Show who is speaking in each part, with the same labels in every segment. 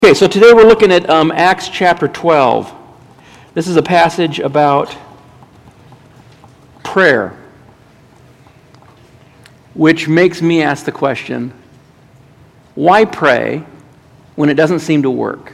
Speaker 1: Okay, so today we're looking at Acts chapter 12. This is a passage about prayer, which makes me ask the question, why pray when it doesn't seem to work?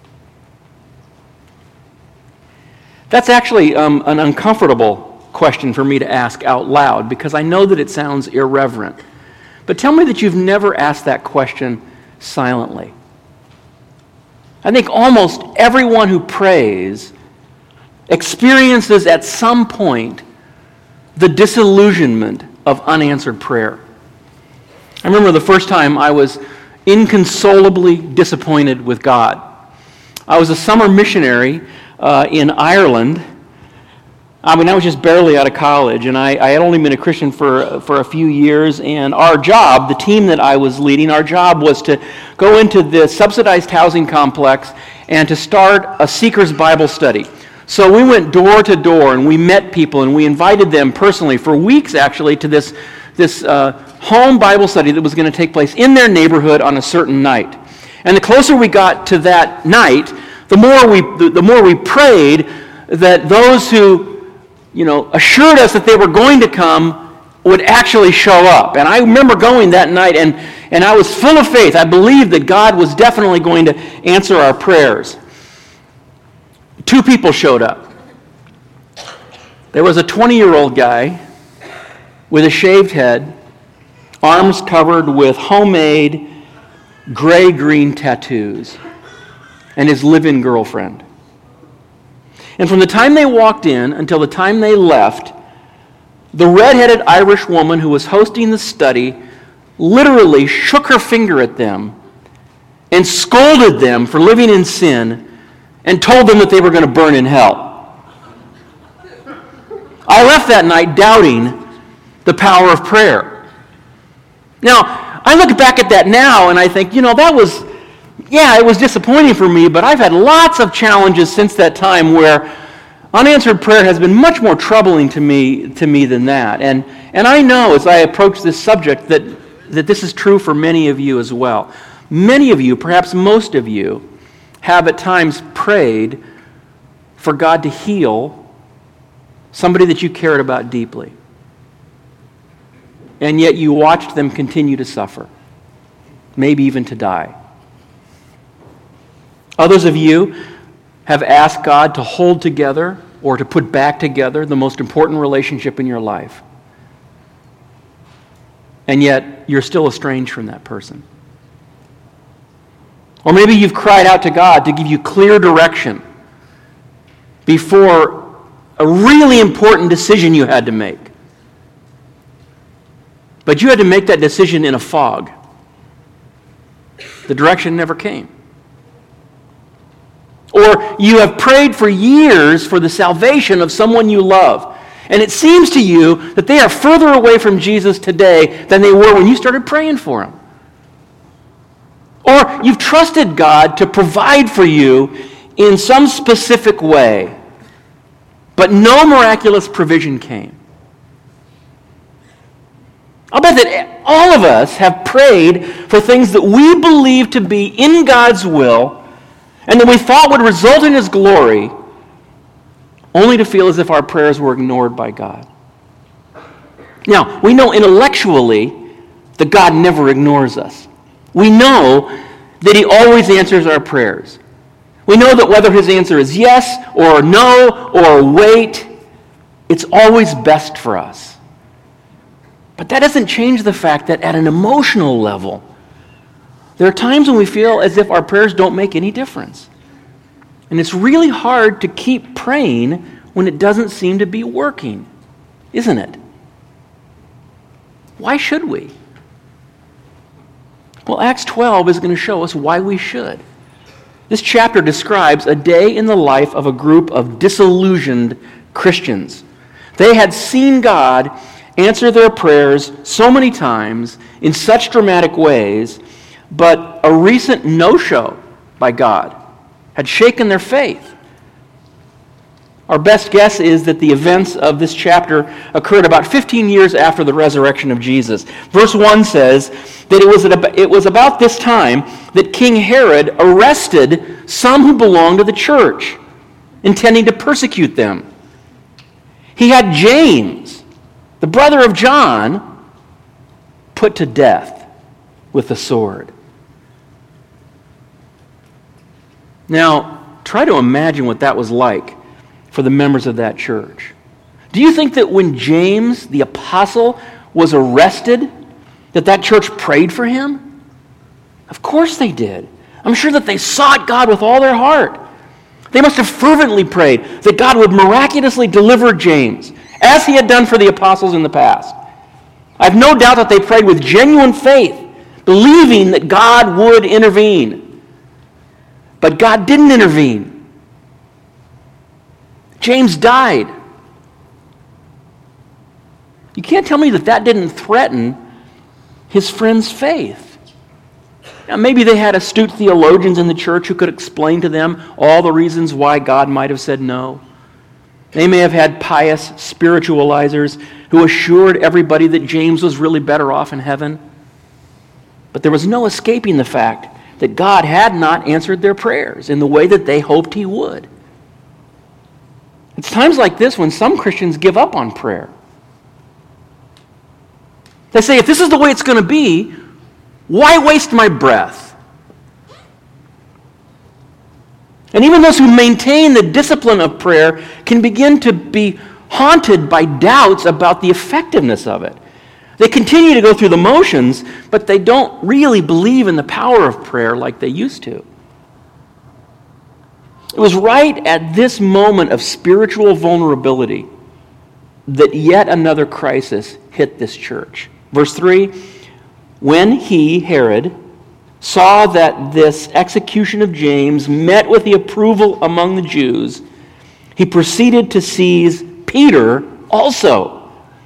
Speaker 1: That's actually an uncomfortable question for me to ask out loud because I know that it sounds irreverent. But tell me that you've never asked that question silently. I think almost everyone who prays experiences at some point the disillusionment of unanswered prayer. I remember the first time I was inconsolably disappointed with God. I was a summer missionary in Ireland. I was just barely out of college, and I had only been a Christian for a few years, and our job, the team that I was leading, our job was to go into the subsidized housing complex and to start a seeker's Bible study. So we went door to door, and we met people, and we invited them personally for weeks, actually, to this home Bible study that was going to take place in their neighborhood on a certain night. And the closer we got to that night, the more we prayed that those who assured us that they were going to come would actually show up. And I remember going that night, and I was full of faith. I believed that God was definitely going to answer our prayers. 2 people showed up. There was a 20-year-old guy with a shaved head, arms covered with homemade gray-green tattoos, and his live-in girlfriend. And from the time they walked in until the time they left, the red-headed Irish woman who was hosting the study literally shook her finger at them and scolded them for living in sin and told them that they were going to burn in hell. I left that night doubting the power of prayer. Now, I look back at that now and I think, it was disappointing for me, but I've had lots of challenges since that time where unanswered prayer has been much more troubling to me than that. And I know as I approach this subject that this is true for many of you as well. Many of you, perhaps most of you, have at times prayed for God to heal somebody that you cared about deeply. And yet you watched them continue to suffer, maybe even to die. Others of you have asked God to hold together or to put back together the most important relationship in your life. And yet you're still estranged from that person. Or maybe you've cried out to God to give you clear direction before a really important decision you had to make. But you had to make that decision in a fog. The direction never came. Or you have prayed for years for the salvation of someone you love, and it seems to you that they are further away from Jesus today than they were when you started praying for them. Or you've trusted God to provide for you in some specific way, but no miraculous provision came. I'll bet that all of us have prayed for things that we believe to be in God's will and that we thought would result in His glory, only to feel as if our prayers were ignored by God. Now, we know intellectually that God never ignores us. We know that He always answers our prayers. We know that whether His answer is yes or no or wait, it's always best for us. But that doesn't change the fact that at an emotional level, there are times when we feel as if our prayers don't make any difference. And it's really hard to keep praying when it doesn't seem to be working, isn't it? Why should we? Well, Acts 12 is going to show us why we should. This chapter describes a day in the life of a group of disillusioned Christians. They had seen God answer their prayers so many times in such dramatic ways, but a recent no-show by God had shaken their faith. Our best guess is that the events of this chapter occurred about 15 years after the resurrection of Jesus. Verse 1 says that it was about this time that King Herod arrested some who belonged to the church, intending to persecute them. He had James, the brother of John, put to death with the sword. Now, try to imagine what that was like for the members of that church. Do you think that when James, the apostle, was arrested, that church prayed for him? Of course they did. I'm sure that they sought God with all their heart. They must have fervently prayed that God would miraculously deliver James, as he had done for the apostles in the past. I have no doubt that they prayed with genuine faith, believing that God would intervene. But God didn't intervene. James died. You can't tell me that didn't threaten his friend's faith. Now, maybe they had astute theologians in the church who could explain to them all the reasons why God might have said no. They may have had pious spiritualizers who assured everybody that James was really better off in heaven. But there was no escaping the fact that God had not answered their prayers in the way that they hoped he would. It's times like this when some Christians give up on prayer. They say, if this is the way it's going to be, why waste my breath? And even those who maintain the discipline of prayer can begin to be haunted by doubts about the effectiveness of it. They continue to go through the motions, but they don't really believe in the power of prayer like they used to. It was right at this moment of spiritual vulnerability that yet another crisis hit this church. Verse 3, when he, Herod, saw that this execution of James met with the approval among the Jews, he proceeded to seize Peter also.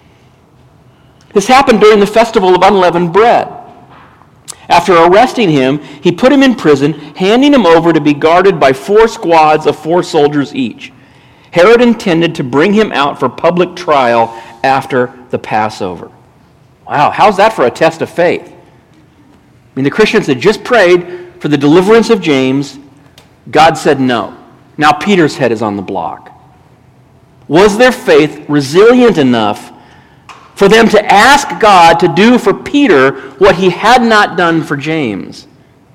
Speaker 1: This happened during the festival of unleavened bread. After arresting him, he put him in prison, handing him over to be guarded by 4 squads of 4 soldiers each. Herod intended to bring him out for public trial after the Passover. Wow, how's that for a test of faith? I mean, the Christians had just prayed for the deliverance of James. God said no. Now Peter's head is on the block. Was their faith resilient enough for them to ask God to do for Peter what he had not done for James?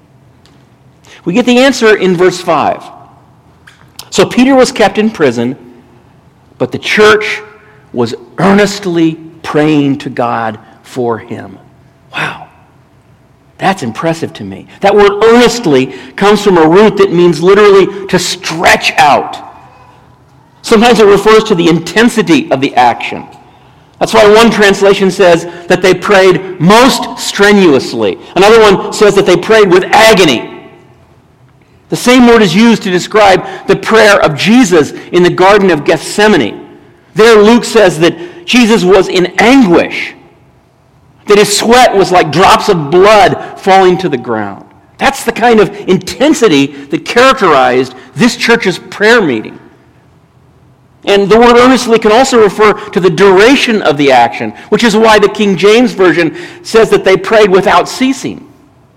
Speaker 1: We get the answer in verse 5. So Peter was kept in prison, but the church was earnestly praying to God for him. Wow, that's impressive to me. That word earnestly comes from a root that means literally to stretch out. Sometimes it refers to the intensity of the action. That's why one translation says that they prayed most strenuously. Another one says that they prayed with agony. The same word is used to describe the prayer of Jesus in the Garden of Gethsemane. There Luke says that Jesus was in anguish, that his sweat was like drops of blood falling to the ground. That's the kind of intensity that characterized this church's prayer meeting. And the word earnestly can also refer to the duration of the action, which is why the King James Version says that they prayed without ceasing.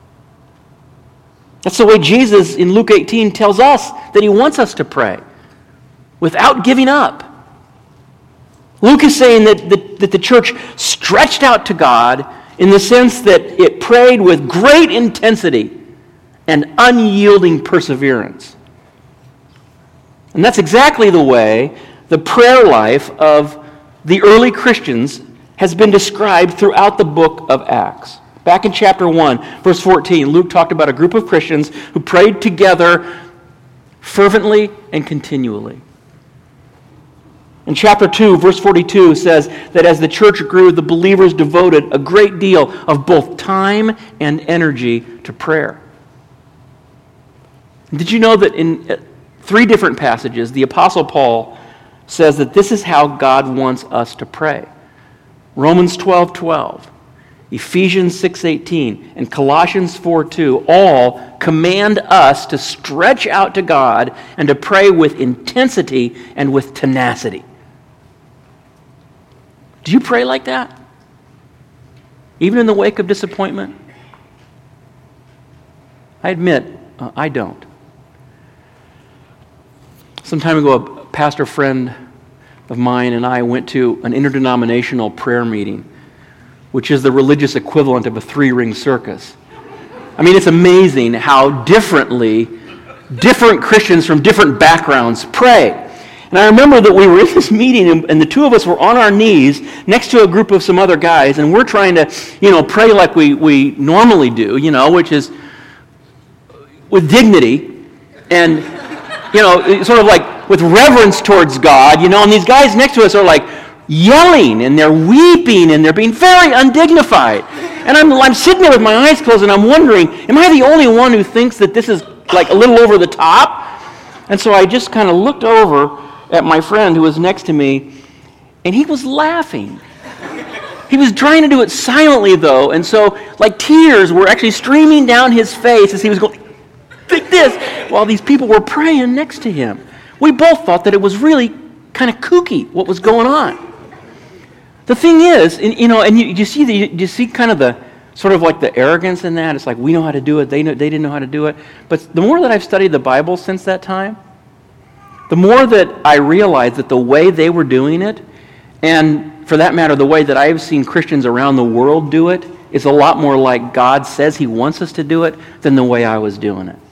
Speaker 1: That's the way Jesus in Luke 18 tells us that he wants us to pray, without giving up. Luke is saying that the church stretched out to God in the sense that it prayed with great intensity and unyielding perseverance. And that's exactly the way the prayer life of the early Christians has been described throughout the book of Acts. Back in chapter 1, verse 14, Luke talked about a group of Christians who prayed together fervently and continually. In chapter 2, verse 42 says that as the church grew, the believers devoted a great deal of both time and energy to prayer. Did you know that in 3 different passages, the Apostle Paul says that this is how God wants us to pray? Romans 12:12. Ephesians 6:18, and Colossians 4:2 all command us to stretch out to God and to pray with intensity and with tenacity. Do you pray like that? Even in the wake of disappointment? I admit, I don't. Some time ago, a pastor friend of mine and I went to an interdenominational prayer meeting, which is the religious equivalent of a three-ring circus. I mean, it's amazing how differently different Christians from different backgrounds pray. And I remember that we were in this meeting, and the two of us were on our knees next to a group of some other guys, and we're trying to, pray like we normally do, which is with dignity and, sort of like with reverence towards God, and these guys next to us are like yelling, and they're weeping, and they're being very undignified. And I'm sitting there with my eyes closed, and I'm wondering, am I the only one who thinks that this is like a little over the top? And so I just kind of looked over at my friend who was next to me, and he was laughing. He was trying to do it silently, though, and so like tears were actually streaming down his face as he was going like this while these people were praying next to him. We both thought that it was really kind of kooky what was going on. The thing is, and you see kind of the sort of like the arrogance in that. It's like, we know how to do it. They didn't know how to do it. But the more that I've studied the Bible since that time, the more that I realize that the way they were doing it, and for that matter, the way that I've seen Christians around the world do it, is a lot more like God says He wants us to do it than the way I was doing it.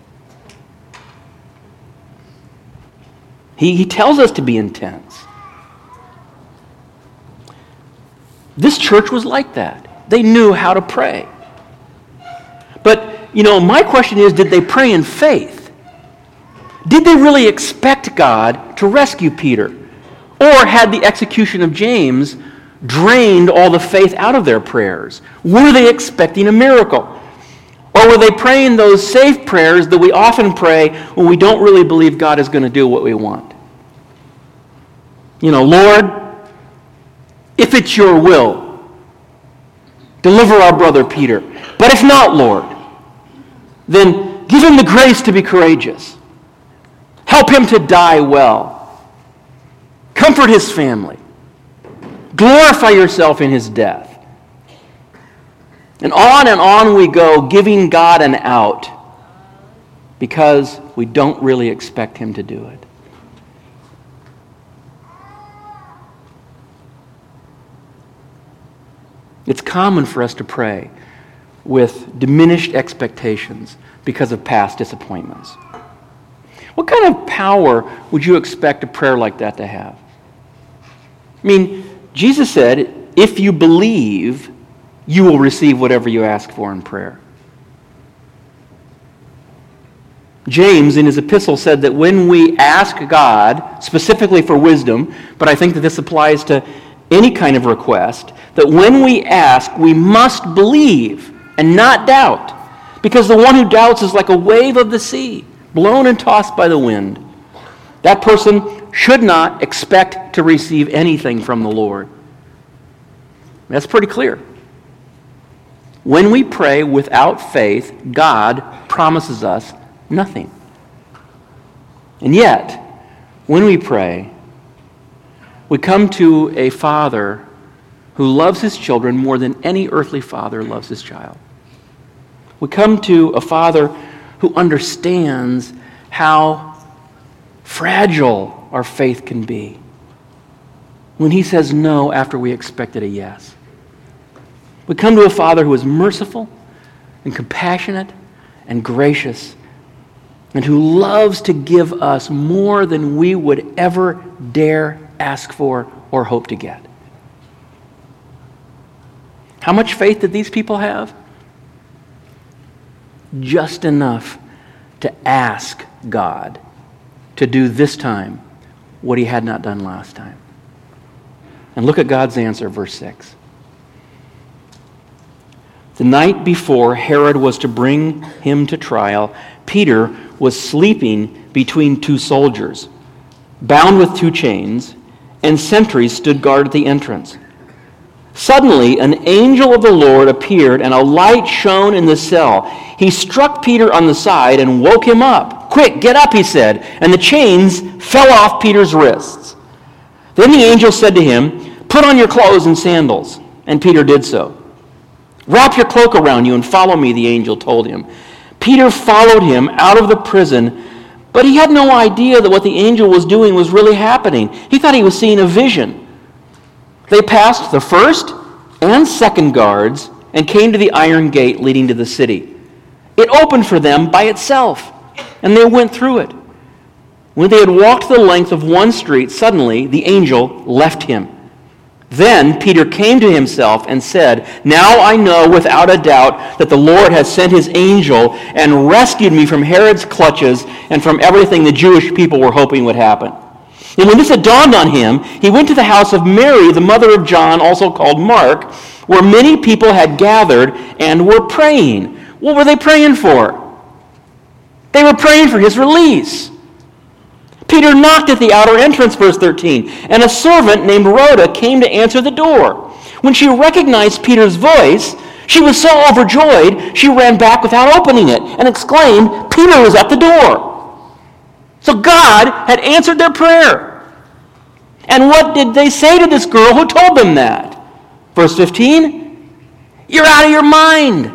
Speaker 1: He tells us to be intense. This church was like that. They knew how to pray. But, my question is, did they pray in faith? Did they really expect God to rescue Peter? Or had the execution of James drained all the faith out of their prayers? Were they expecting a miracle? Or were they praying those safe prayers that we often pray when we don't really believe God is going to do what we want? Lord, if it's your will, deliver our brother Peter. But if not, Lord, then give him the grace to be courageous. Help him to die well. Comfort his family. Glorify yourself in his death. And on we go, giving God an out because we don't really expect him to do it. It's common for us to pray with diminished expectations because of past disappointments. What kind of power would you expect a prayer like that to have? I mean, Jesus said, if you believe, you will receive whatever you ask for in prayer. James, in his epistle, said that when we ask God, specifically for wisdom, but I think that this applies to any kind of request, that when we ask, we must believe and not doubt, because the one who doubts is like a wave of the sea, blown and tossed by the wind. That person should not expect to receive anything from the Lord. That's pretty clear. When we pray without faith, God promises us nothing. And yet, when we pray, we come to a Father who loves his children more than any earthly father loves his child. We come to a Father who understands how fragile our faith can be when he says no after we expected a yes. We come to a Father who is merciful and compassionate and gracious and who loves to give us more than we would ever dare ask for or hope to get. How much faith did these people have? Just enough to ask God to do this time what he had not done last time. And look at God's answer, verse 6. The night before Herod was to bring him to trial, Peter was sleeping between two soldiers, bound with two chains, and sentries stood guard at the entrance. Suddenly, an angel of the Lord appeared, and a light shone in the cell. He struck Peter on the side and woke him up. "Quick, get up," he said, and the chains fell off Peter's wrists. Then the angel said to him, "Put on your clothes and sandals." And Peter did so. "Wrap your cloak around you and follow me," the angel told him. Peter followed him out of the prison, but he had no idea that what the angel was doing was really happening. He thought he was seeing a vision. They passed the first and second guards and came to the iron gate leading to the city. It opened for them by itself, and they went through it. When they had walked the length of one street, suddenly the angel left him. Then Peter came to himself and said, "Now I know without a doubt that the Lord has sent his angel and rescued me from Herod's clutches and from everything the Jewish people were hoping would happen." And when this had dawned on him, he went to the house of Mary, the mother of John, also called Mark, where many people had gathered and were praying. What were they praying for? They were praying for his release. Peter knocked at the outer entrance, verse 13, and a servant named Rhoda came to answer the door. When she recognized Peter's voice, she was so overjoyed, she ran back without opening it and exclaimed, "Peter is at the door." So God had answered their prayer. And what did they say to this girl who told them that? Verse 15, "You're out of your mind."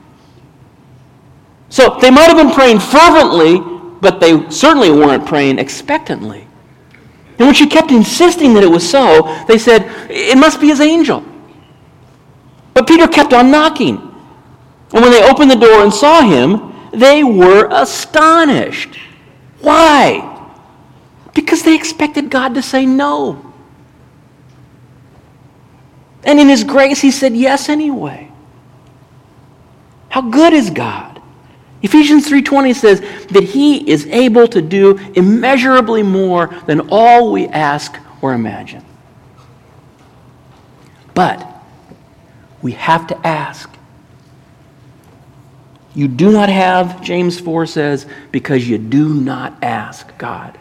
Speaker 1: So they might have been praying fervently, but they certainly weren't praying expectantly. And when she kept insisting that it was so, they said, "It must be his angel." But Peter kept on knocking. And when they opened the door and saw him, they were astonished. Why? Because they expected God to say no. And in his grace, he said yes anyway. How good is God? Ephesians 3:20 says that he is able to do immeasurably more than all we ask or imagine. But we have to ask. You do not have, James 4 says, because you do not ask God.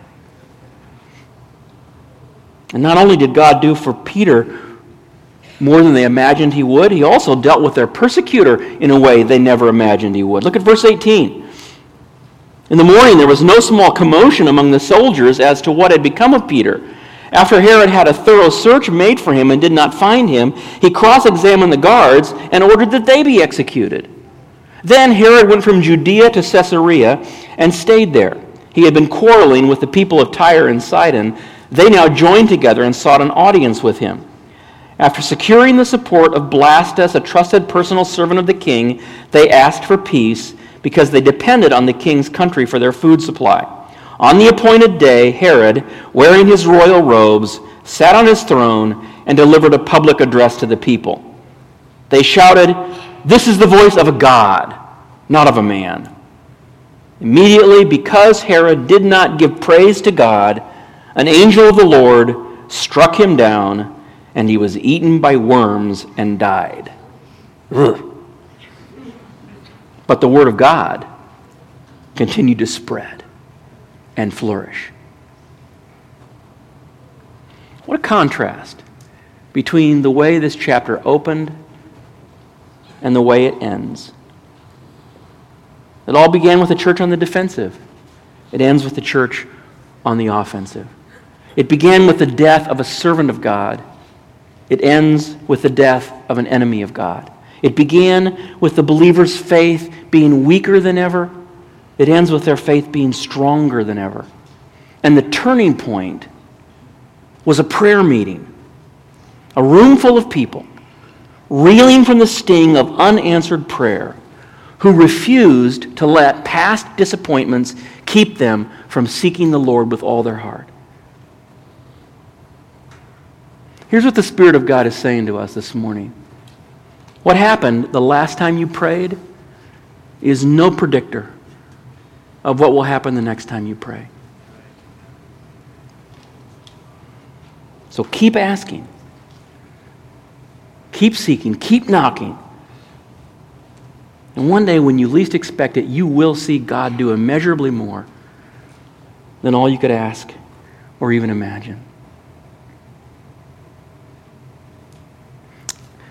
Speaker 1: And not only did God do for Peter more than they imagined he would, he also dealt with their persecutor in a way they never imagined he would. Look at verse 18. In the morning there was no small commotion among the soldiers as to what had become of Peter. After Herod had a thorough search made for him and did not find him, he cross-examined the guards and ordered that they be executed. Then Herod went from Judea to Caesarea and stayed there. He had been quarreling with the people of Tyre and Sidon. They now joined together and sought an audience with him. After securing the support of Blastus, a trusted personal servant of the king, they asked for peace because they depended on the king's country for their food supply. On the appointed day, Herod, wearing his royal robes, sat on his throne and delivered a public address to the people. They shouted, "This is the voice of a God, not of a man." Immediately, because Herod did not give praise to God, an angel of the Lord struck him down, and he was eaten by worms and died. Ugh. But the word of God continued to spread and flourish. What a contrast between the way this chapter opened and the way it ends. It all began with the church on the defensive. It ends with the church on the offensive. It began with the death of a servant of God. It ends with the death of an enemy of God. It began with the believer's faith being weaker than ever. It ends with their faith being stronger than ever. And the turning point was a prayer meeting. A room full of people reeling from the sting of unanswered prayer, who refused to let past disappointments keep them from seeking the Lord with all their heart. Here's what the Spirit of God is saying to us this morning. What happened the last time you prayed is no predictor of what will happen the next time you pray. So keep asking. Keep seeking. Keep knocking. And one day when you least expect it, you will see God do immeasurably more than all you could ask or even imagine.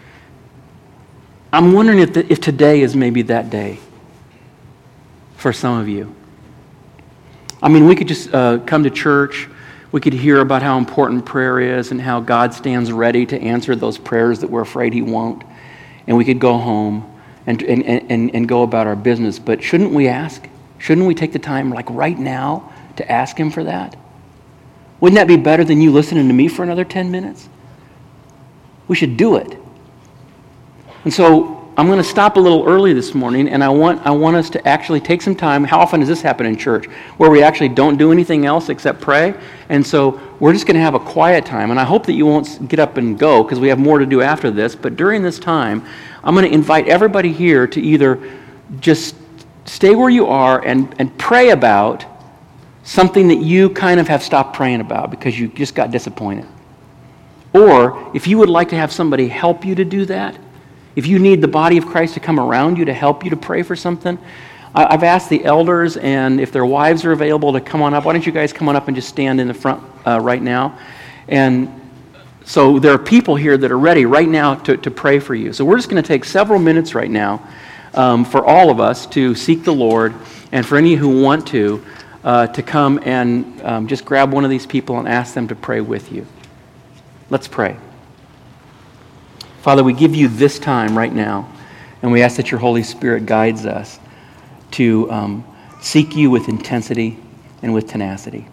Speaker 1: I'm wondering if today is maybe that day for some of you. I mean, we could just come to church. We could hear about how important prayer is and how God stands ready to answer those prayers that we're afraid He won't. And we could go home and go about our business. But shouldn't we ask? Shouldn't we take the time, like right now, to ask Him for that? Wouldn't that be better than you listening to me for another 10 minutes? We should do it. And so I'm going to stop a little early this morning, and I want us to actually take some time. How often does this happen in church? Where we actually don't do anything else except pray. And so we're just going to have a quiet time. And I hope that you won't get up and go, because we have more to do after this. But during this time, I'm going to invite everybody here to either just stay where you are and pray about something that you kind of have stopped praying about because you just got disappointed. Or if you would like to have somebody help you to do that, if you need the body of Christ to come around you to help you to pray for something, I've asked the elders, and if their wives are available, to come on up. Why don't you guys come on up and just stand in the front right now? And so there are people here that are ready right now to pray for you. So we're just going to take several minutes right now for all of us to seek the Lord, and for any who want to come and just grab one of these people and ask them to pray with you. Let's pray. Father, we give you this time right now, and we ask that your Holy Spirit guides us to seek you with intensity and with tenacity.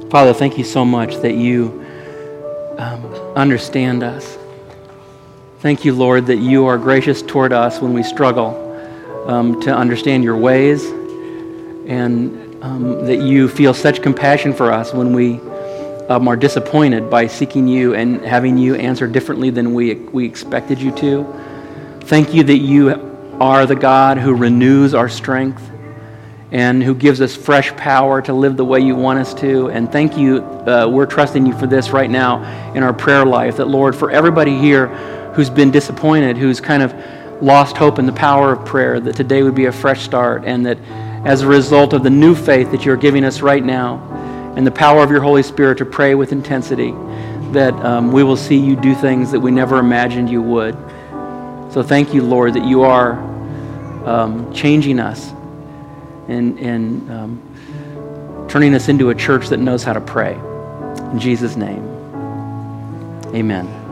Speaker 1: Father, thank you so much that you understand us. Thank you, Lord, that you are gracious toward us when we struggle to understand your ways, and that you feel such compassion for us when we are disappointed by seeking you and having you answer differently than we expected you to. Thank you that you are the God who renews our strength and who gives us fresh power to live the way you want us to. And thank you, we're trusting you for this right now in our prayer life, that, Lord, for everybody here who's been disappointed, who's kind of lost hope in the power of prayer, that today would be a fresh start, and that as a result of the new faith that you're giving us right now and the power of your Holy Spirit to pray with intensity, that we will see you do things that we never imagined you would. So thank you, Lord, that you are changing us and turning us into a church that knows how to pray. In Jesus' name, amen.